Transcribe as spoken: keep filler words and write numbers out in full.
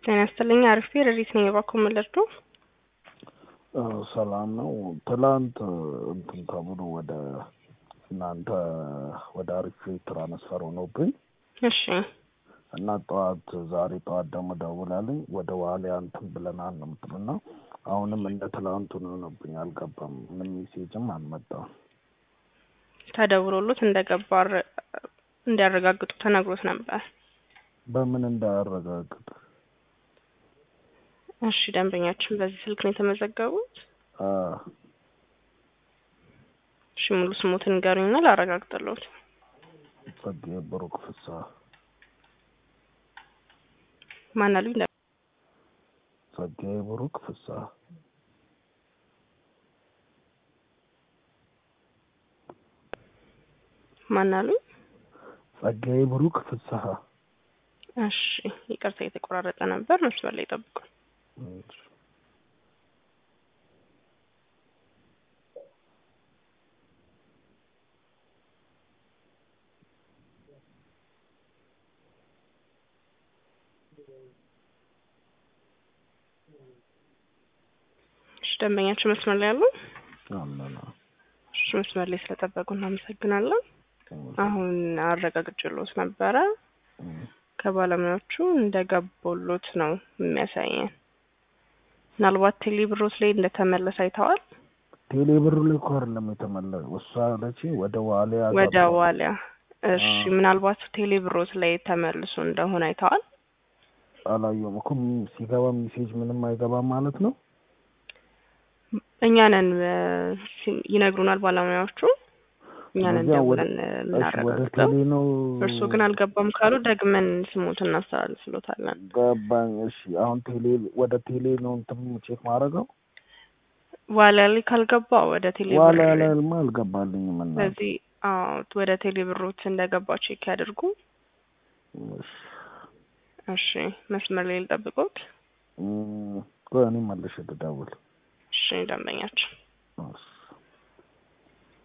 ጤና ይስጥልኝ አሪፍ ሪት ነኝ ባኮ መለርዶ ሰላም ነው ትላንት እንትን ተብሎ ወደ እናንተ ወደ አሪፍ ትራንስፈር ሆኖብኝ እሺ እና ጧት ዛሬ ጧት ደግሞ ደውላለኝ ወደ ዋሊያ እንትን ብለናል ነው የምትሉና አሁንም እንደ ትላንቱ ነው ሆኖብኝ አልገባም ምን ሜሴጅም አልመጣም ተደውሎሉት እንደገባር እንዲያረጋግጡ ተነግሮት ነበር በምን እንዳረጋግጥ እሺ ደንበኛችን በዚህ ስልክ ነው የተመዘገቡት አ እሺ ሙሉ ስሙትን ጋርኝና ላረጋግጥልዎት ጸጋዬ ብሩክ ፍሳ ማናሉ እንደ ጸጋዬ ብሩክ ፍሳ ማናሉ ጸጋዬ ብሩክ ፍሳ እሺ ይቅርታ የተቆራረጠ ነበር መስመር ላይ ጠብቁ ደንበኛችን መስመር ላይ አሉ አላላ እሺ መስመር ላይ ስለጠበቁ እናመሰግናለን አሁን አረጋግጬልዎት ነበረ ከባለሙያዎቹ እንደገባሎት ነው የሚያሳየን ምናልባት ቴሌብሮት ላይ እንደተመለሰ አይተዋል ቴሌብር ላይ ኮር ለምተመለሰ ወሳለች ወደ ዋሊያ ወደ ዋሊያ እሺ ምናልባት ቴሌብሮት ላይ ተመልሶ እንደሆነ አይተዋል አላየሁም እኮ ሲገባ ሜሴጅ ምንም አይገባም ማለት ነው እኛ ነን ይነግሩናል ባለሙያዎቹ እኛ ነን ደውለን እናረጋግጠው እርሱ ግን አልገባም ካሉ ደግመን ስሙትን እናስተላልፍሎታለን ገባኝ እሺ አሁን ቴሌ ወደ ቴሌ ነው እንትን ቼክ ማድረገው ዋሊያ ላይ ካልገባ ወደ ቴሌ ዋሊያ ላይ አልገባልኝም እና ስለዚህ አዎ ወደ ቴሌ ብሮት እንደገባ ቼክ ያድርጉ እሺ እሺ መስመር ላይ ልጠብቁት እም ቆይ እኔ መልሼ ልደውል እሺ ደንበኛችን እሺ